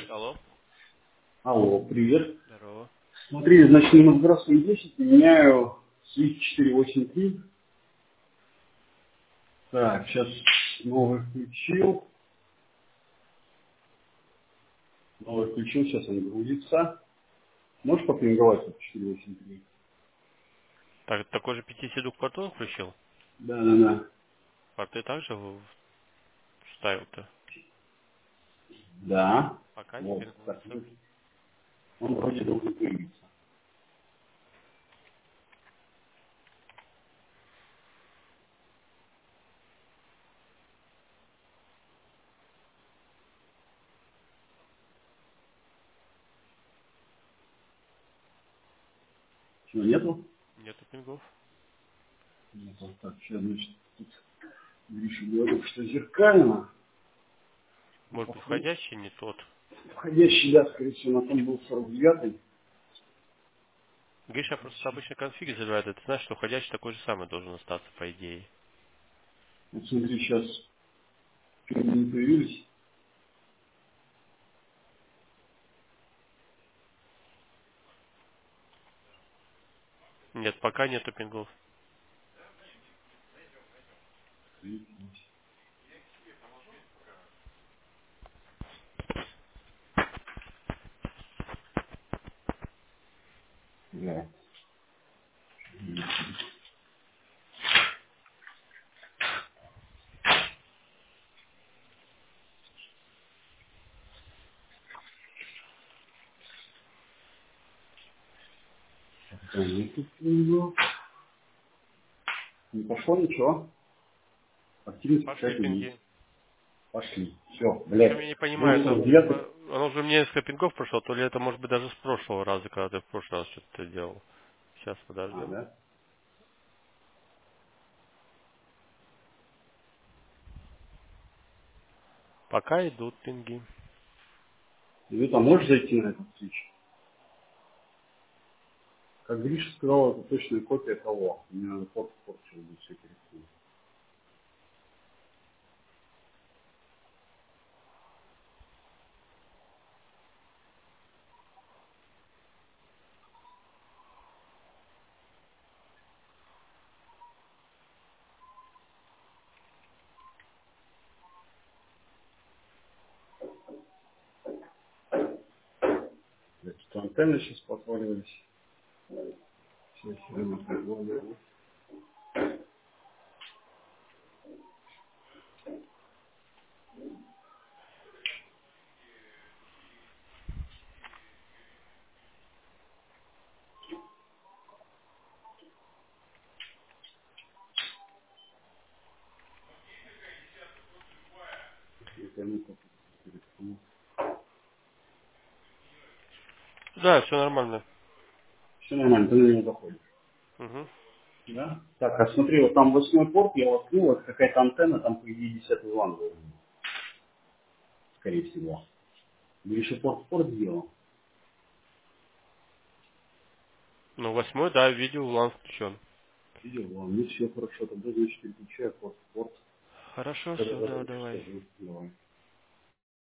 Алло. Алло, привет. Здорово. Смотри, значит, на Мосгородской 10 меняю свифт 483. Так, сейчас новый включил. Новый включил, сейчас он грузится. Можешь попинговать вот 483? Так, такой же 52 портал включил? Да, да, да. А ты также вставил-то? Да. Пока не Вот, так, пингуется. он вроде должен появиться. Чего, нету? Нету пингов. Нету. Так, сейчас, значит, тут Гриша говорит, что зеркально. Может быть, входящий не тот. Входящий, да, скорее всего, на том был 49-й. Гриша просто обычно конфиг забирает, а ты знаешь, что входящий такой же самый должен остаться, по идее. Вот смотри, сейчас не появились. Нет, пока нету пингов. Да. Не пошло ничего. Активность Пошли какая-то есть. пинги. Пошли. Все, Причем я блядь. не понимаю, Был это где-то. оно уже мне несколько пингов прошло, то ли это может быть даже с прошлого раза, когда ты в прошлый раз что-то делал. Сейчас А, подождем. да? Пока идут пинги. И ты там можешь зайти на этот свич? Как Гриша сказал, это точная копия того. Мне надо порт сейчас будет все перекинуть. Блядь, что антенны сейчас поотваливались. Все херня поотваливалась. Да, все нормально. Все нормально, ты на него заходишь. Угу. Да? Так, а смотри, вот там 8 порт, я воткнул, вот какая-то антенна, там по идее 10-й ван должен быть, скорее всего. Гриша порт сделал. Ну, 8, да, видео улан включен. Видел, ладно, ну все хорошо, тогда значит переключаю порт. Хорошо, Когда все, да, закончишь, давай. скажу. Давай.